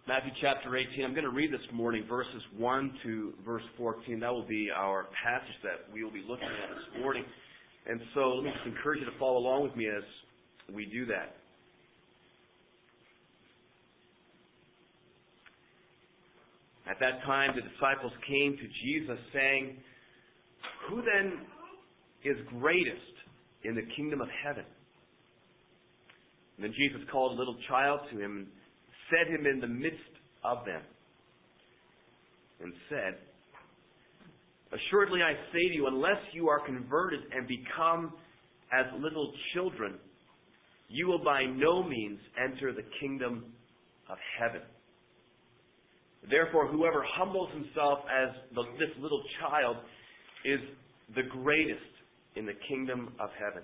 Matthew chapter 18. I'm going to read this morning verses 1 to verse 14. That will be our passage that we will be looking at this morning. And so let me just encourage you to follow along with me as we do that. At that time, the disciples came to Jesus saying, "Who then is greatest in the kingdom of heaven?" And then Jesus called a little child to him and set him in the midst of them and said, "Assuredly I say to you, unless you are converted and become as little children, you will by no means enter the kingdom of heaven. Therefore, whoever humbles himself as this little child is the greatest in the kingdom of heaven.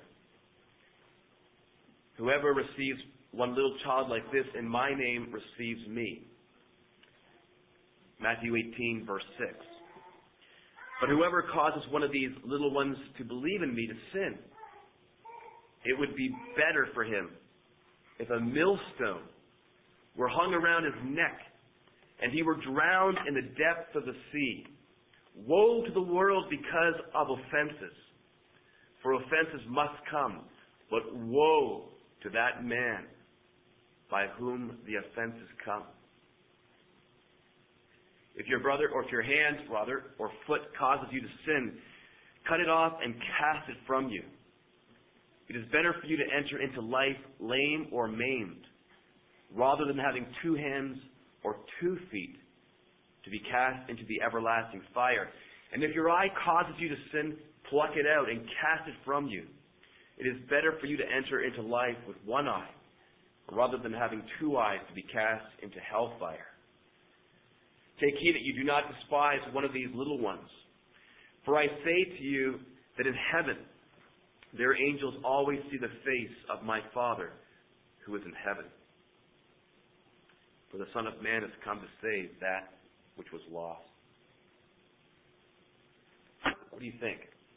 Whoever receives one little child like this in my name receives me." Matthew 18, verse 6. "But whoever causes one of these little ones to believe in me to sin, it would be better for him if a millstone were hung around his neck and he were drowned in the depths of the sea. Woe to the world because of offenses. For offenses must come, but woe to that man by whom the offenses come. If your brother or if your hand, brother, or foot causes you to sin, cut it off and cast it from you. It is better for you to enter into life lame or maimed, rather than having 2 hands or 2 feet to be cast into the everlasting fire. And if your eye causes you to sin, pluck it out and cast it from you. It is better for you to enter into life with 1 eye, rather than having 2 eyes to be cast into hellfire. Take heed that you do not despise one of these little ones. For I say to you that in heaven their angels always see the face of my Father who is in heaven. For the Son of Man has come to save that which was lost." What do you think?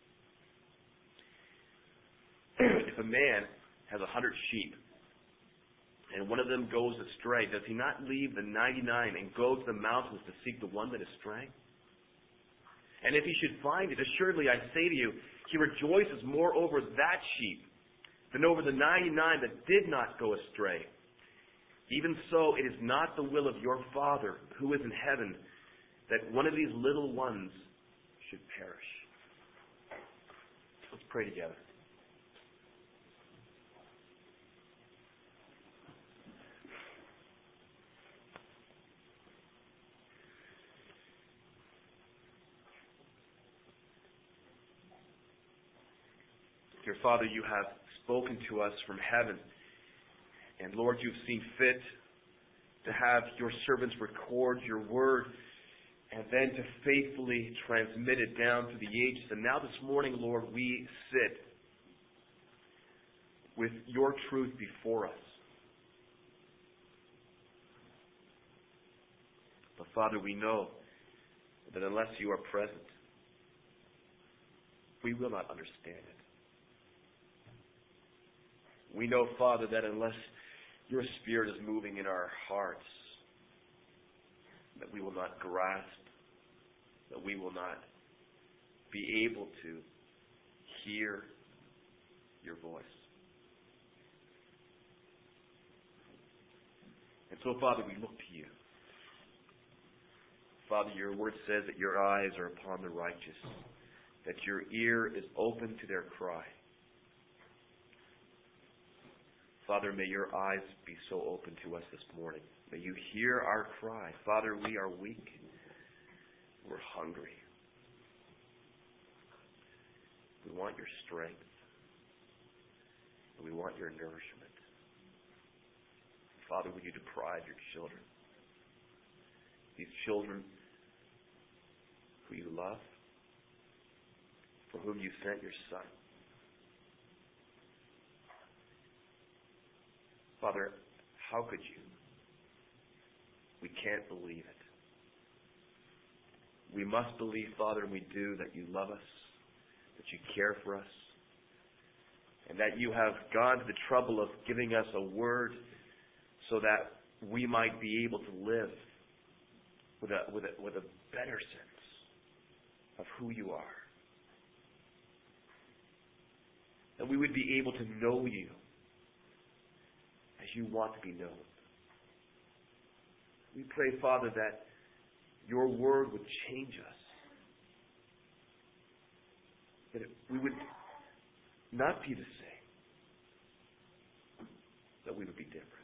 If a man has 100 sheep and one of them goes astray, does he not leave the 99 and go to the mountains to seek the one that is straying? And if he should find it, assuredly I say to you, he rejoices more over that sheep than over the 99 that did not go astray. Even so, it is not the will of your Father who is in heaven that one of these little ones should perish. Let's pray together. Dear Father, you have spoken to us from heaven. And Lord, you've seen fit to have your servants record your word and then to faithfully transmit it down through the ages. And now this morning, Lord, we sit with your truth before us. But Father, we know that unless you are present, we will not understand it. We know, Father, that unless your Spirit is moving in our hearts, that we will not grasp, that we will not be able to hear your voice. And so, Father, we look to you. Father, your word says that your eyes are upon the righteous, that your ear is open to their cry. Father, may your eyes be so open to us this morning. May you hear our cry. Father, we are weak. We're hungry. We want your strength. And we want your nourishment. Father, would you deprive your children? These children who you love, for whom you sent your Son. Father, how could you? We can't believe it. We must believe, Father, and we do, that you love us, that you care for us, and that you have gone to the trouble of giving us a word so that we might be able to live with a better sense of who you are. That we would be able to know you as you want to be known. We pray, Father, that your word would change us. That we would not be the same. That we would be different.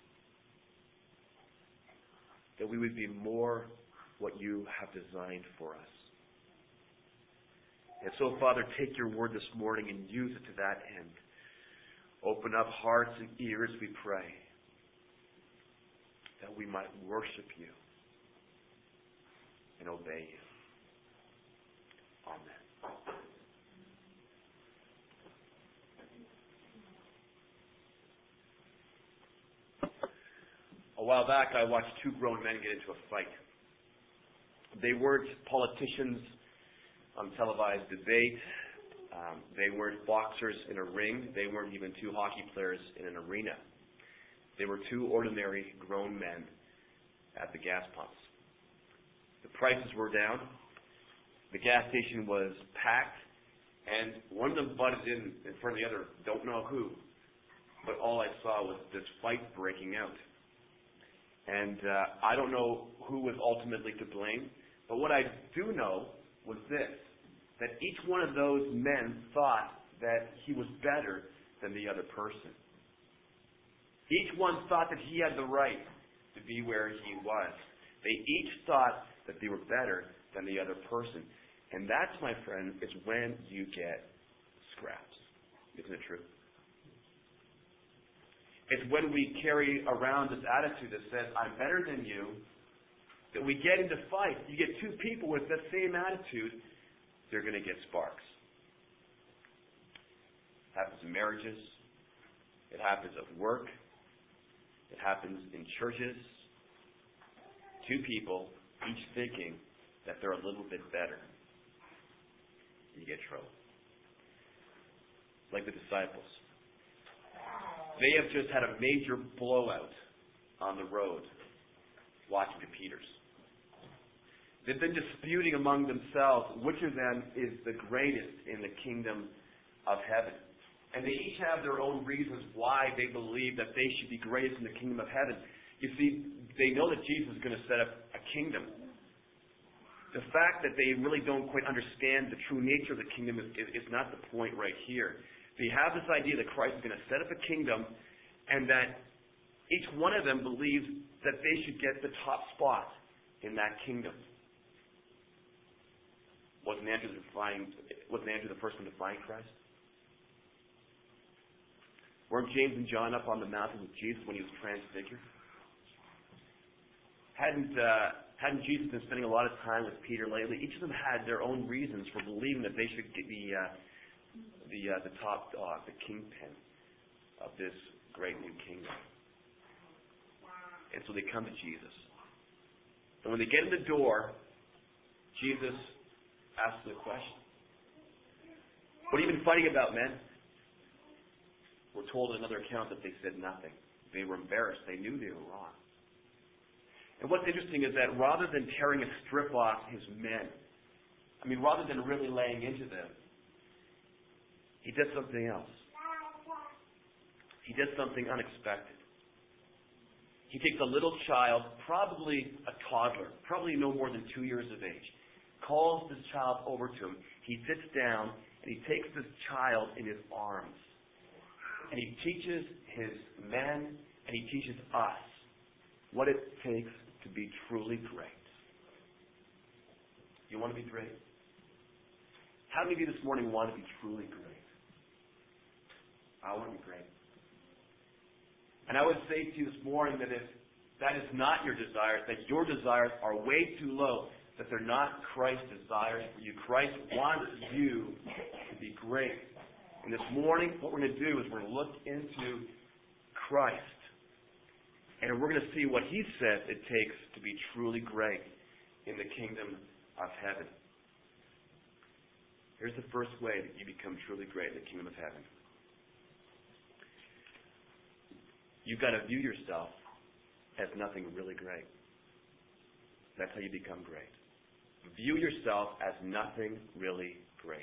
That we would be more what you have designed for us. And so, Father, take your word this morning and use it to that end. Open up hearts and ears, we pray, that we might worship you and obey you. Amen. A while back, I watched two grown men get into a fight. They weren't politicians on televised debate. They weren't boxers in a ring. They weren't even two hockey players in an arena. They were two ordinary grown men at the gas pumps. The prices were down. The gas station was packed. And one of them butted in front of the other, don't know who. But all I saw was this fight breaking out. And I don't know who was ultimately to blame. But what I do know was this, that each one of those men thought that he was better than the other person. Each one thought that he had the right to be where he was. They each thought that they were better than the other person. And that's, my friend, is when you get scraps. Isn't it true? It's when we carry around this attitude that says, I'm better than you, that we get into fights. You get two people with the same attitude, they're going to get sparks. It happens in marriages. It happens at work. It happens in churches. Two people, each thinking that they're a little bit better. You get trouble. Like the disciples. They have just had a major blowout on the road walking to Peter's. They've been disputing among themselves which of them is the greatest in the kingdom of heaven. And they each have their own reasons why they believe that they should be greatest in the kingdom of heaven. You see, they know that Jesus is going to set up a kingdom. The fact that they really don't quite understand the true nature of the kingdom is not the point right here. They have this idea that Christ is going to set up a kingdom and that each one of them believes that they should get the top spot in that kingdom. Wasn't Andrew the first one to find Christ? Weren't James and John up on the mountain with Jesus when he was transfigured? Hadn't Jesus been spending a lot of time with Peter lately? Each of them had their own reasons for believing that they should be the top dog, the kingpin of this great new kingdom. And so they come to Jesus. And when they get in the door, Jesus asks the question, what have you been fighting about, men? We're told in another account that they said nothing. They were embarrassed. They knew they were wrong. And what's interesting is that rather than tearing a strip off his men, rather than really laying into them, he did something else. He did something unexpected. He takes a little child, probably a toddler, probably no more than 2 years of age, calls this child over to him. He sits down and he takes this child in his arms. And he teaches his men and he teaches us what it takes to be truly great. You want to be great? How many of you this morning want to be truly great? I want to be great. And I would say to you this morning that if that is not your desires, that your desires are way too low, that they're not Christ's desires for you. Christ wants you to be great. And this morning, what we're going to do is we're going to look into Christ. And we're going to see what he says it takes to be truly great in the kingdom of heaven. Here's the first way that you become truly great in the kingdom of heaven. You've got to view yourself as nothing really great. That's how you become great. View yourself as nothing really great.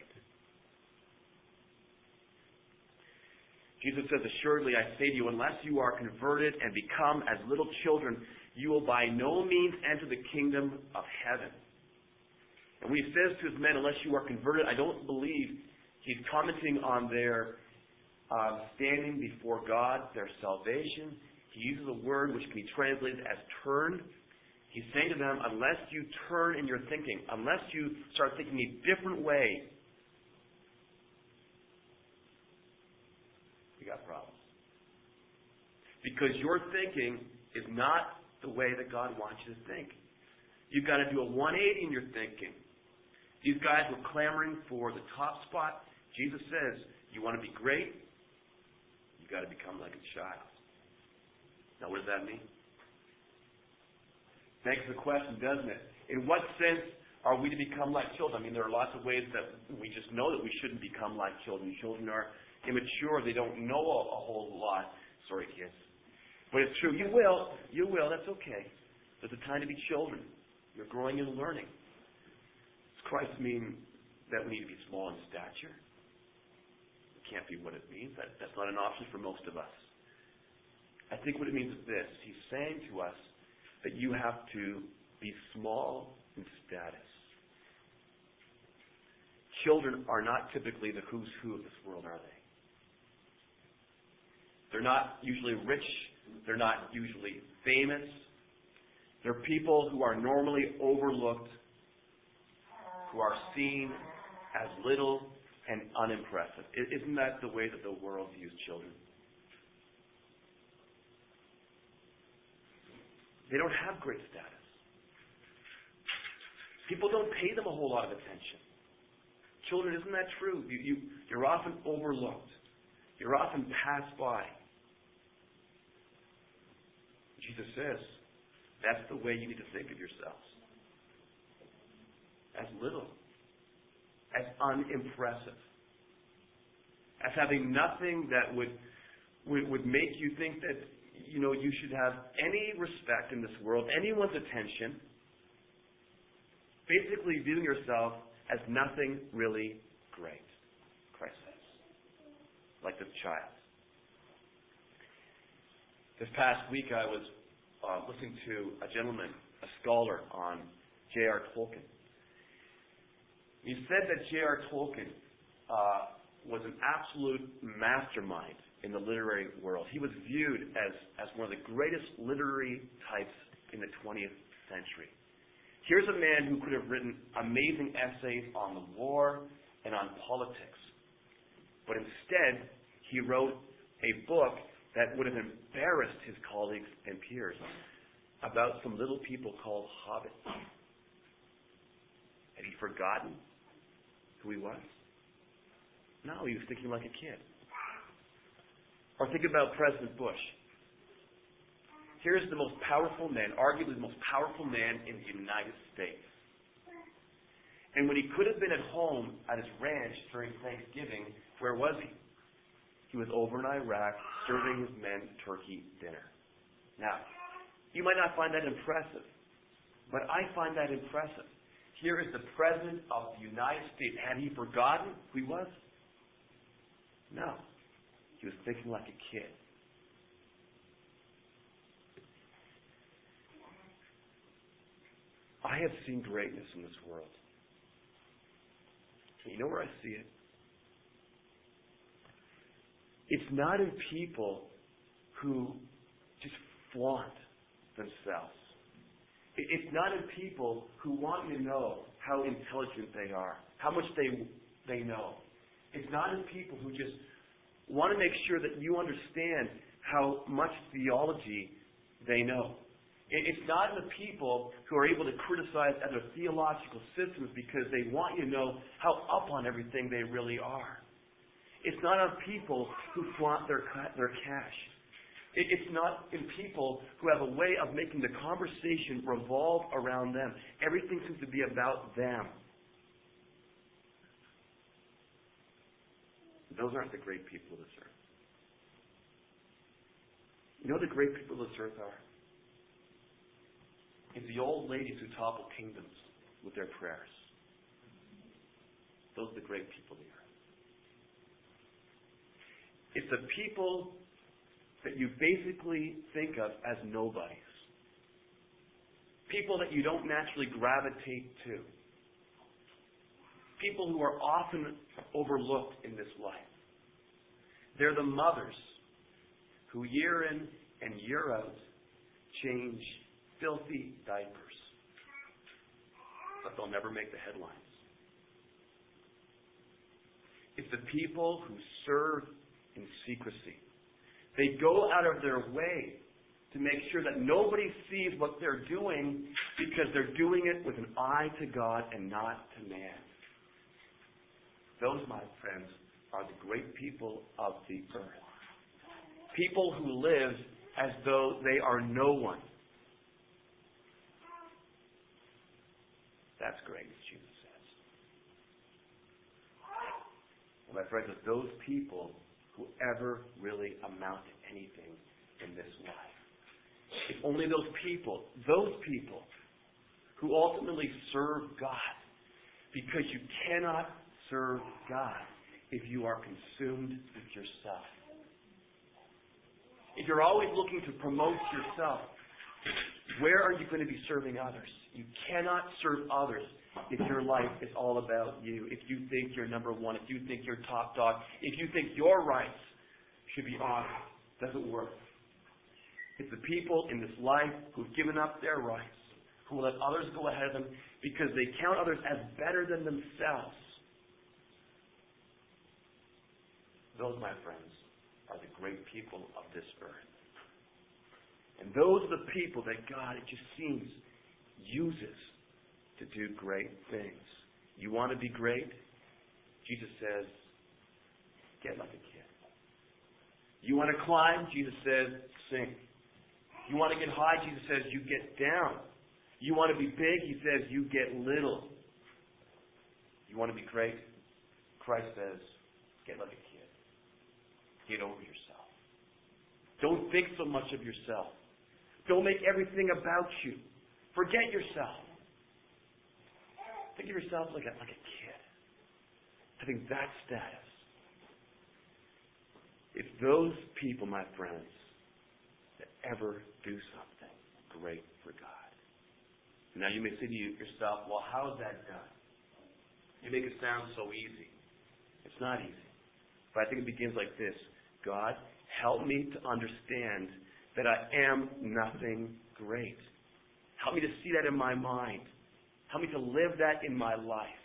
Jesus says, assuredly, I say to you, unless you are converted and become as little children, you will by no means enter the kingdom of heaven. And when he says to his men, unless you are converted, I don't believe he's commenting on their standing before God, their salvation. He uses a word which can be translated as turn. He's saying to them, unless you turn in your thinking, unless you start thinking a different way, you got problems. Because your thinking is not the way that God wants you to think. You've got to do a 180 in your thinking. These guys were clamoring for the top spot. Jesus says, you want to be great? You've got to become like a child. Now, what does that mean? Begs the question, doesn't it? In what sense are we to become like children? I mean, there are lots of ways that we just know that we shouldn't become like children. Children are immature. They don't know a whole lot. Sorry, kids. But it's true. You will. That's okay. There's a time to be children. You're growing and learning. Does Christ mean that we need to be small in stature? It can't be what it means. That's not an option for most of us. I think what it means is this. He's saying to us that you have to be small in status. Children are not typically the who's who of this world, are they? They're not usually rich. They're not usually famous. They're people who are normally overlooked, who are seen as little and unimpressive. Isn't that the way that the world views children? They don't have great status. People don't pay them a whole lot of attention. Children, isn't that true? You're often overlooked. You're often passed by. Jesus says, that's the way you need to think of yourselves. As little. As unimpressive. As having nothing that would make you think that, you should have any respect in this world, anyone's attention. Basically viewing yourself as nothing really great, Christ says. Like this child. This past week I was listening to a gentleman, a scholar, on J.R. Tolkien. He said that J.R. Tolkien was an absolute mastermind in the literary world. He was viewed as one of the greatest literary types in the 20th century. Here's a man who could have written amazing essays on the war and on politics. But instead, he wrote a book that would have embarrassed his colleagues and peers about some little people called hobbits. Had he forgotten who he was? No, he was thinking like a kid. Or think about President Bush. Here's the most powerful man, arguably the most powerful man in the United States. And when he could have been at home at his ranch during Thanksgiving, where was he? He was over in Iraq serving his men turkey dinner. Now, you might not find that impressive, but I find that impressive. Here is the President of the United States. Had he forgotten who he was? No. He was thinking like a kid. I have seen greatness in this world. You know where I see it? It's not in people who just flaunt themselves. It's not in people who want you to know how intelligent they are, how much they know. It's not in people who just want to make sure that you understand how much theology they know. It's not in the people who are able to criticize other theological systems because they want you to know how up on everything they really are. It's not on people who flaunt their cash. It's not in people who have a way of making the conversation revolve around them. Everything seems to be about them. Those aren't the great people of this earth. You know what the great people of this earth are? It's the old ladies who topple kingdoms with their prayers. Those are the great people of the earth. It's the people that you basically think of as nobodies. People that you don't naturally gravitate to. People who are often overlooked in this life. They're the mothers who year in and year out change filthy diapers. But they'll never make the headlines. It's the people who serve in secrecy. They go out of their way to make sure that nobody sees what they're doing because they're doing it with an eye to God and not to man. Those, my friends, are the great people of the earth. People who live as though they are no one. That's greatness, Jesus says. Well, my friends, it's those people who ever really amount to anything in this life. It's only those people who ultimately serve God, because you cannot serve God if you are consumed with yourself. If you're always looking to promote yourself, where are you going to be serving others? You cannot serve others if your life is all about you, if you think you're number one, if you think you're top dog, if you think your rights should be honored. It doesn't work. It's the people in this life who've given up their rights, who let others go ahead of them because they count others as better than themselves. Those, my friends, are the great people of this earth. And those are the people that God, it just seems, uses to do great things. You want to be great? Jesus says, get like a kid. You want to climb? Jesus says, sink. You want to get high? Jesus says, you get down. You want to be big? He says, you get little. You want to be great? Christ says, get like a kid. Get over yourself. Don't think so much of yourself. Don't make everything about you. Forget yourself. Think of yourself like a kid. Having that status. It's those people, my friends, that ever do something great for God. Now you may say to yourself, well, how is that done? You make it sound so easy. It's not easy. But I think it begins like this. God, help me to understand that I am nothing great. Help me to see that in my mind. Help me to live that in my life.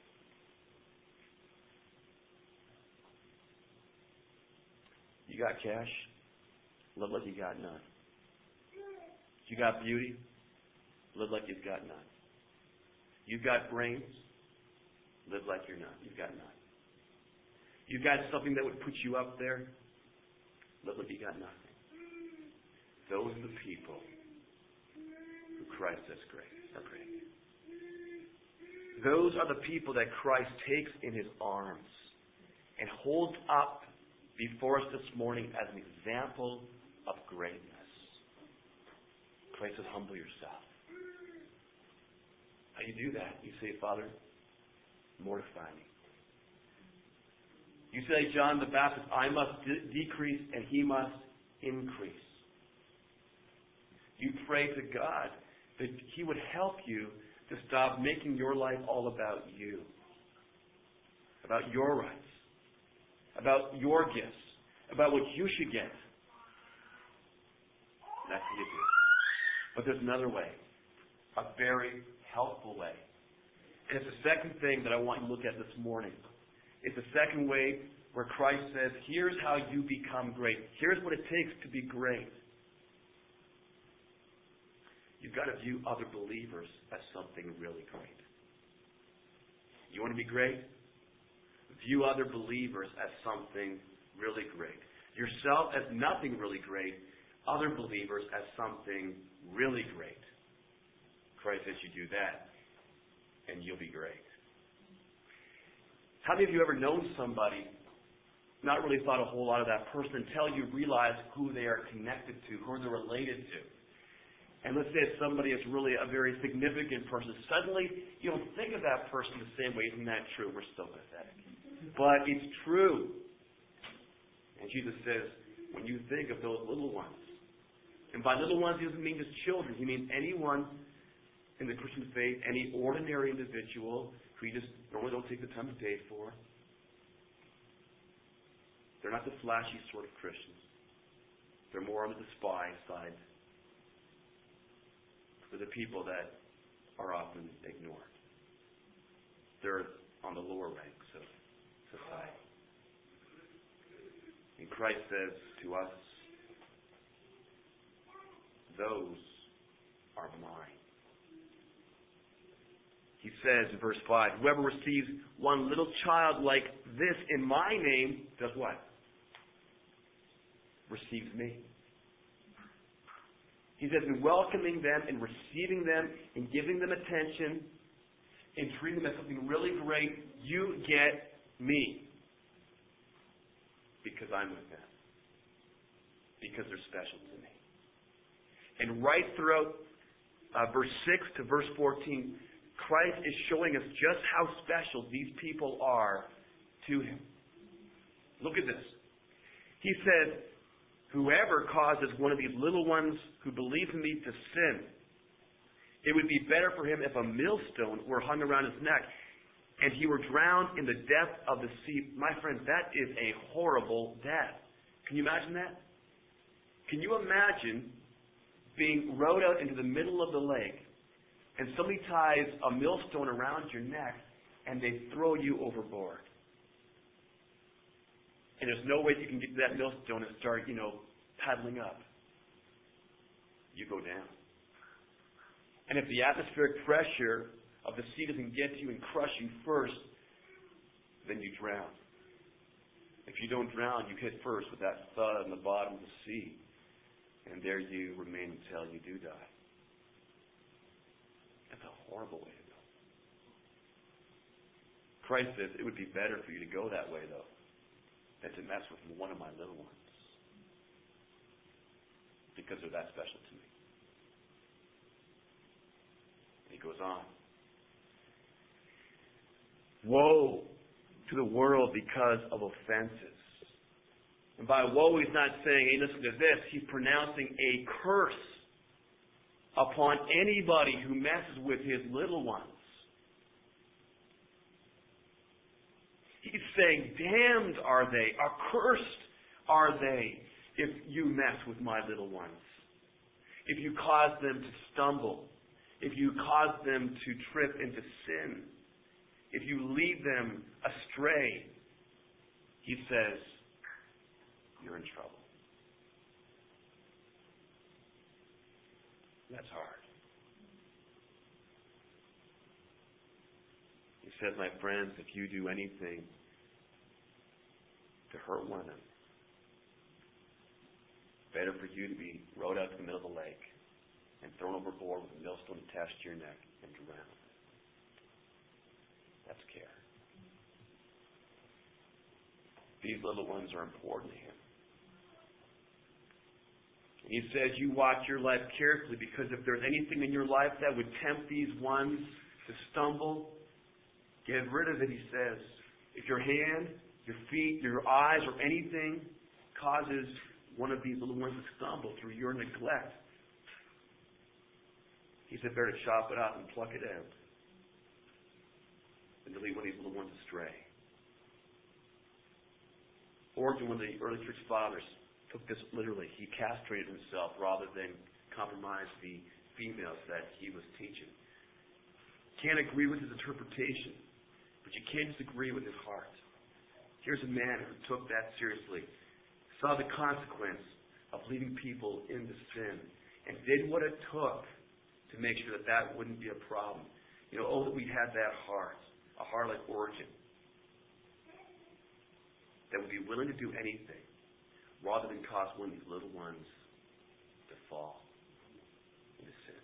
You got cash? Live like you got none. You got beauty? Live like you've got none. You've got brains? Live like you're none. You've got none. You've got something that would put you up there? Live like you got nothing. Those are the people who Christ says are great. Those are the people that Christ takes in His arms and holds up before us this morning as an example of greatness. Christ says, humble yourself. How do you do that? You say, Father, mortify me. You say, John the Baptist, I must decrease and He must increase. You pray to God that He would help you to stop making your life all about you, about your rights, about your gifts, about what you should get. That's what you do. But there's another way, a very helpful way. And it's the second thing that I want you to look at this morning. It's the second way where Christ says, here's how you become great. Here's what it takes to be great. You've got to view other believers as something really great. You want to be great? View other believers as something really great. Yourself as nothing really great. Other believers as something really great. Christ says you do that, and you'll be great. How many of you ever known somebody, not really thought a whole lot of that person until you realize who they are connected to, who they're related to? And let's say it's somebody that's really a very significant person. Suddenly, you don't think of that person the same way. Isn't that true? We're so pathetic. But it's true. And Jesus says, when you think of those little ones, and by little ones, he doesn't mean just children. He means anyone in the Christian faith, any ordinary individual who you just normally don't take the time of day for. They're not the flashy sort of Christians. They're more on the despised side. They're the people that are often ignored. They're on the lower ranks of society. And Christ says to us, those are mine. He says in verse 5, whoever receives one little child like this in my name does what? Receives me. He says in welcoming them and receiving them and giving them attention and treating them as something really great, you get me. Because I'm with them. Because they're special to me. And right throughout verse 6 to verse 14, Christ is showing us just how special these people are to Him. Look at this. He says, whoever causes one of these little ones who believe in me to sin, it would be better for him if a millstone were hung around his neck and he were drowned in the depth of the sea. My friends, that is a horrible death. Can you imagine that? Can you imagine being rowed out into the middle of the lake and somebody ties a millstone around your neck and they throw you overboard? And there's no way you can get to that millstone and start, paddling up. You go down. And if the atmospheric pressure of the sea doesn't get to you and crush you first, then you drown. If you don't drown, you hit first with that thud on the bottom of the sea. And there you remain until you do die. That's a horrible way to go. Christ says it would be better for you to go that way, though, than to mess with one of my little ones. Because they're that special to me. And he goes on. Woe to the world because of offenses. And by woe, he's not saying, hey, listen to this. He's pronouncing a curse upon anybody who messes with his little ones. He's saying, damned are they, accursed are they, if you mess with my little ones. If you cause them to stumble. If you cause them to trip into sin. If you lead them astray. He says, you're in trouble. That's hard. He says, my friends, if you do anything to hurt one of them, better for you to be rowed out to the middle of the lake and thrown overboard with a millstone attached to your neck and drowned. That's care. These little ones are important to him. And he says you watch your life carefully, because if there's anything in your life that would tempt these ones to stumble, get rid of it, he says. If your hand, your feet, your eyes, or anything causes one of these little ones to stumble through your neglect, he said better to chop it off and pluck it out than to lead one of these little ones astray. Origen, one of the early church fathers, took this literally. He castrated himself rather than compromise the females that he was teaching. Can't agree with his interpretation, but you can't disagree with his heart. Here's a man who took that seriously, saw the consequence of leading people into sin, and did what it took to make sure that that wouldn't be a problem. That we had that heart, a heart like Origen, that would be willing to do anything rather than cause one of these little ones to fall into sin.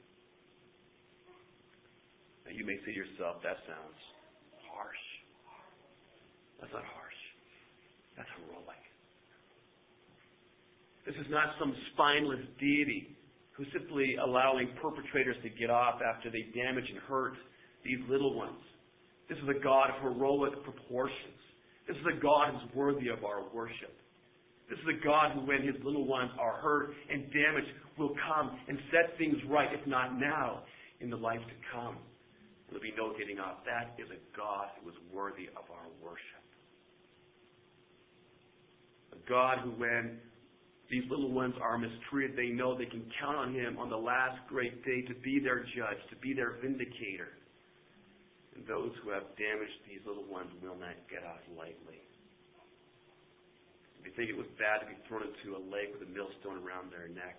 Now you may say to yourself, that sounds harsh. That's not harsh. That's heroic. This is not some spineless deity who's simply allowing perpetrators to get off after they damage and hurt these little ones. This is a God of heroic proportions. This is a God who's worthy of our worship. This is a God who, when his little ones are hurt and damaged, will come and set things right, if not now, in the life to come. There'll be no getting off. That is a God who is worthy of our worship. A God who, when these little ones are mistreated, they know they can count on him on the last great day to be their judge, to be their vindicator. And those who have damaged these little ones will not get off lightly. If you think it was bad to be thrown into a lake with a millstone around their neck,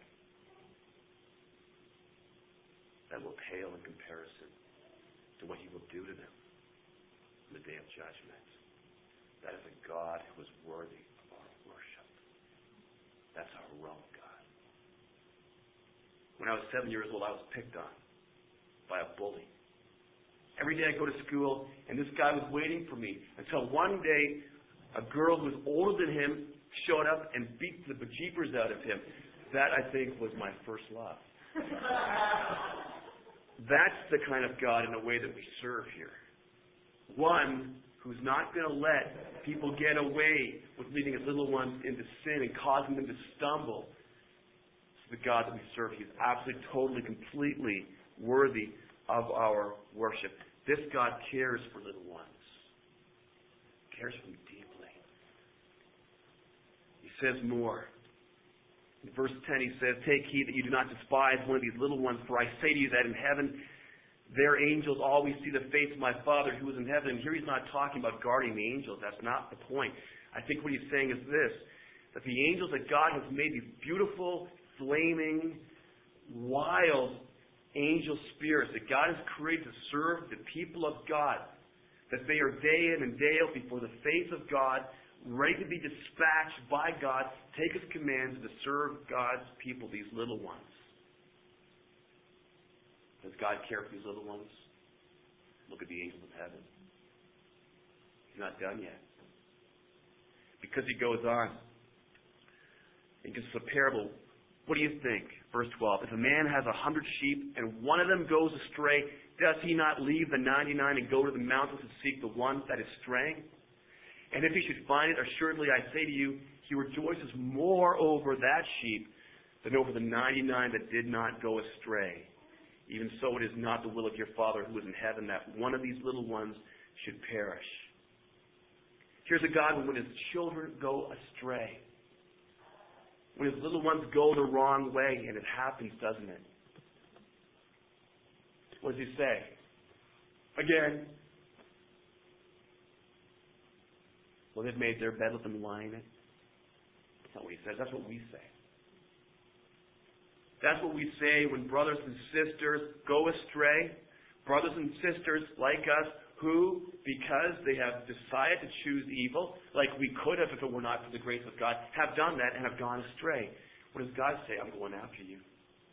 that will pale in comparison to what he will do to them in the day of judgment. That is a God who is worthy of our worship. That's our heroic God. When I was 7 years old, I was picked on by a bully. Every day I go to school, and this guy was waiting for me until one day a girl who was older than him showed up and beat the bejeepers out of him. That, I think, was my first love. That's the kind of God in a way that we serve here. One who's not going to let people get away with leading his little ones into sin and causing them to stumble. This is the God that we serve. He's absolutely, totally, completely worthy of our worship. This God cares for little ones. Cares for them deeply. He says more. In verse 10 he says, "Take heed that you do not despise one of these little ones, for I say to you that in heaven their angels always see the face of my Father who is in heaven." And here he's not talking about guarding the angels. That's not the point. I think what he's saying is this, that the angels that God has made, these beautiful, flaming, wild angel spirits that God has created to serve the people of God, that they are day in and day out before the face of God, ready to be dispatched by God, take his commands to serve God's people, these little ones. Does God care for these little ones? Look at the angels of heaven. He's not done yet. Because he goes on. He gives us a parable. What do you think? Verse 12. If a man has 100 sheep and one of them goes astray, does he not leave the 99 and go to the mountains to seek the one that is straying? And if he should find it, assuredly I say to you, he rejoices more over that sheep than over the 99 that did not go astray. Even so, it is not the will of your Father who is in heaven that one of these little ones should perish. Here's a God who, when his children go astray, when his little ones go the wrong way, and it happens, doesn't it? What does he say? Again. Well, they've made their bed, let them lie in it. That's not what he says. That's what we say. That's what we say when brothers and sisters go astray. Brothers and sisters like us who, because they have decided to choose evil, like we could have if it were not for the grace of God, have done that and have gone astray. What does God say? I'm going after you.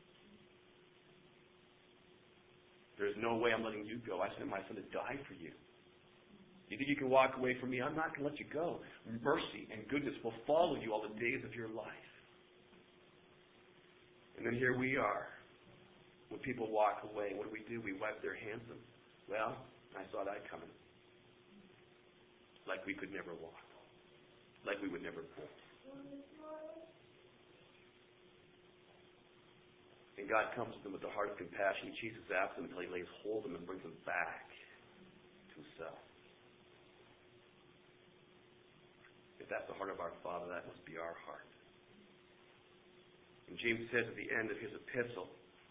There's no way I'm letting you go. I sent my son to die for you. You think you can walk away from me? I'm not going to let you go. Mercy and goodness will follow you all the days of your life. And then here we are. When people walk away, what do? We wipe their hands of them. Well, I saw that coming. Like we could never walk. Like we would never pull. And God comes to them with the heart of compassion. He chases after them until he lays hold of them and brings them back to himself. If that's the heart of our Father, that must be our heart. And James says at the end of his epistle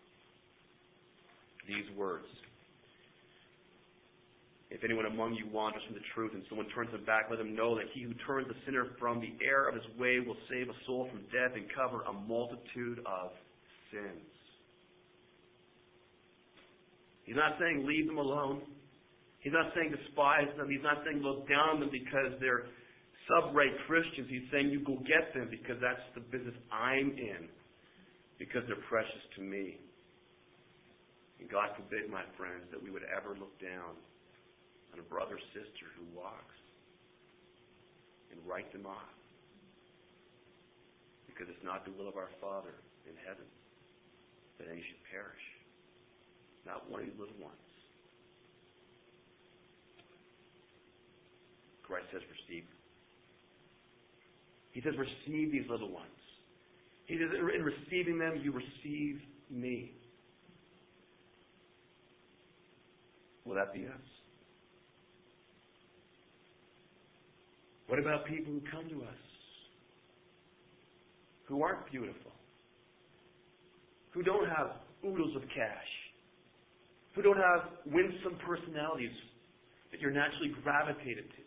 these words. If anyone among you wanders from the truth and someone turns him back, let him know that he who turns the sinner from the error of his way will save a soul from death and cover a multitude of sins. He's not saying leave them alone. He's not saying despise them. He's not saying look down on them because they're sub-rate Christians. He's saying you go get them because that's the business I'm in. Because they're precious to me. And God forbid, my friends, that we would ever look down on a brother or sister who walks and write them off. Because it's not the will of our Father in heaven that any should perish. Not one of these little ones. Christ says, receive. He says, receive these little ones. He says, in receiving them, you receive me. Will that be us? What about people who come to us, who aren't beautiful, who don't have oodles of cash, who don't have winsome personalities that you're naturally gravitated to?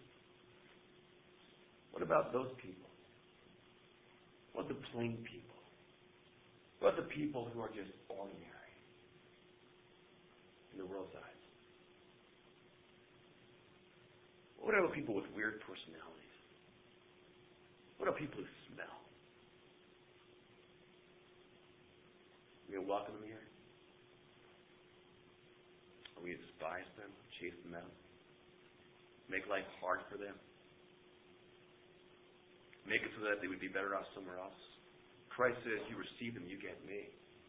What about those people? What about the plain people? What about the people who are just ordinary in the world's eyes? What about people with weird personalities? What about people who smell? Are we going to welcome them here? Are we going to despise them, chase them out, make life hard for them? Make it so that they would be better off somewhere else. Christ says, you receive them, you get me.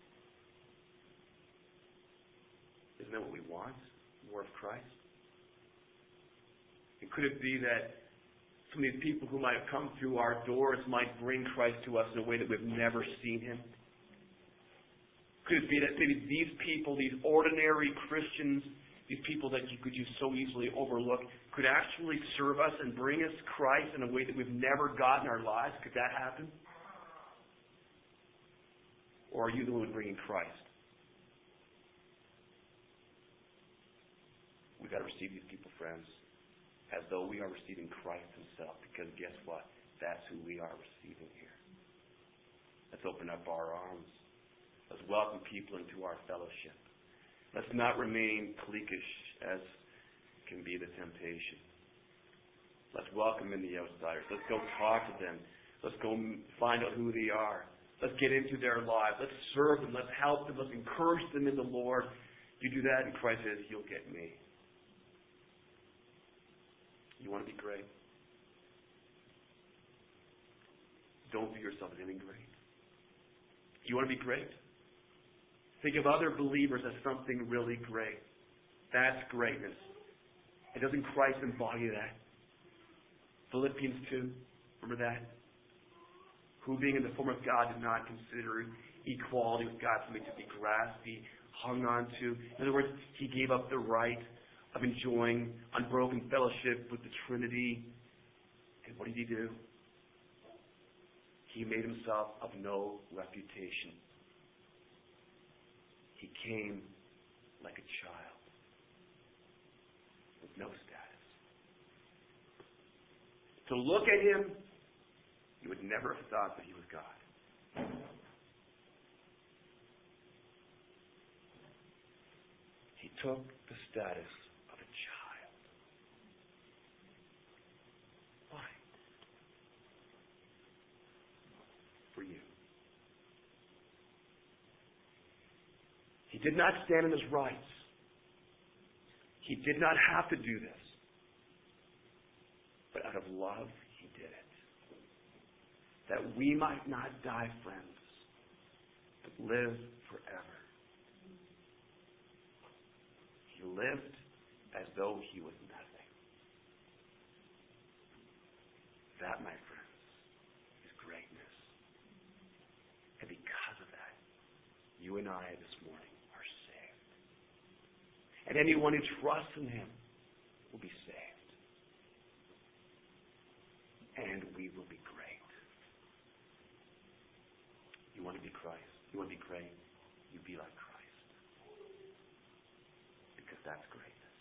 Isn't that what we want? More of Christ? And could it be that some of these people who might have come through our doors might bring Christ to us in a way that we've never seen Him? Could it be that maybe these people, these ordinary Christians, these people that you could just so easily overlook, could actually serve us and bring us Christ in a way that we've never got in our lives? Could that happen? Or are you the one bringing Christ? We've got to receive these people, friends, as though we are receiving Christ Himself, because guess what? That's who we are receiving here. Let's open up our arms. Let's welcome people into our fellowship. Let's not remain cliquish, as can be the temptation. Let's welcome in the outsiders. Let's go talk to them. Let's go find out who they are. Let's get into their lives. Let's serve them. Let's help them. Let's encourage them in the Lord. You do that, and Christ says, you'll get me. You want to be great? Don't view yourself as anything great. You want to be great? Think of other believers as something really great. That's greatness. And doesn't Christ embody that? Philippians 2, remember that? Who being in the form of God did not consider equality with God something to be grasped, be hung on to. In other words, He gave up the right of enjoying unbroken fellowship with the Trinity. And what did He do? He made Himself of no reputation. He came like a child with no status. To look at Him, you would never have thought that He was God. He took the status of a child. Why? For you. He did not stand in His rights. He did not have to do this. But out of love, He did it. That we might not die, friends, but live forever. He lived as though He was nothing. That, my friends, is greatness. And because of that, you and I this morning are saved. And anyone who trusts in Him will be saved. And we will be great. You want to be Christ? You want to be great? You be like Christ. Because that's greatness.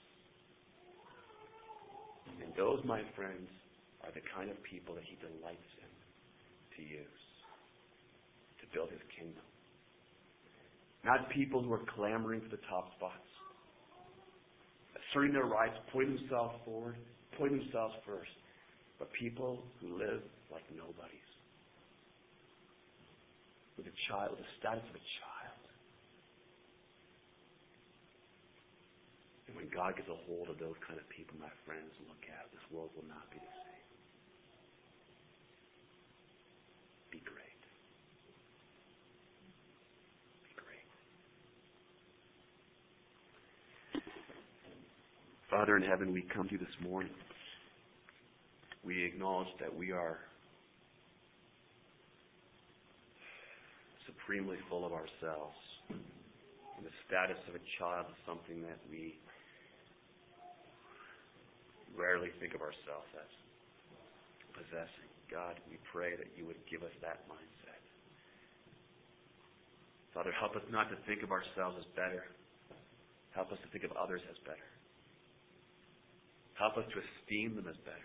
And those, my friends, are the kind of people that He delights in to use to build His kingdom. Not people who are clamoring for the top spots, asserting their rights, putting themselves forward, putting themselves first, but people who live like nobodies. With a child, the status of a child. And when God gets a hold of those kind of people, my friends, look out. This world will not be the same. Be great. Be great. Father in heaven, we come to you this morning. We acknowledge that we are supremely full of ourselves. And the status of a child is something that we rarely think of ourselves as possessing. God, we pray that you would give us that mindset. Father, help us not to think of ourselves as better. Help us to think of others as better. Help us to esteem them as better.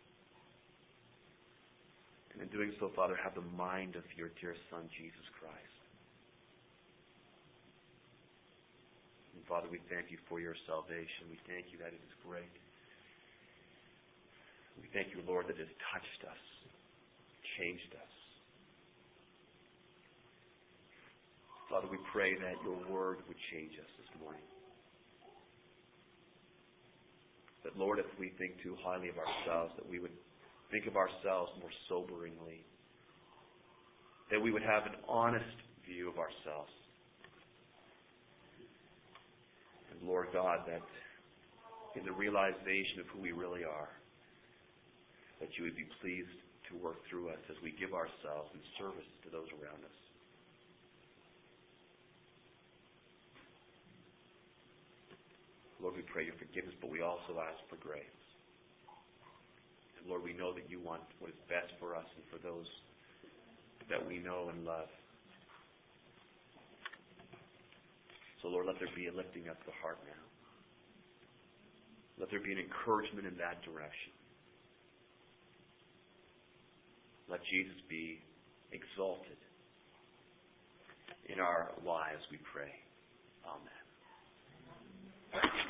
And in doing so, Father, have the mind of your dear Son, Jesus Christ. And Father, we thank you for your salvation. We thank you that it is great. We thank you, Lord, that it has touched us, changed us. Father, we pray that your word would change us this morning. That, Lord, if we think too highly of ourselves, that we would think of ourselves more soberingly. That we would have an honest view of ourselves. And, Lord God, that in the realization of who we really are, that you would be pleased to work through us as we give ourselves in service to those around us. Lord, we pray your forgiveness, but we also ask for grace. And Lord, we know that you want what is best for us and for those that we know and love. So Lord, let there be a lifting up the heart now. Let there be an encouragement in that direction. Let Jesus be exalted in our lives, we pray. Amen.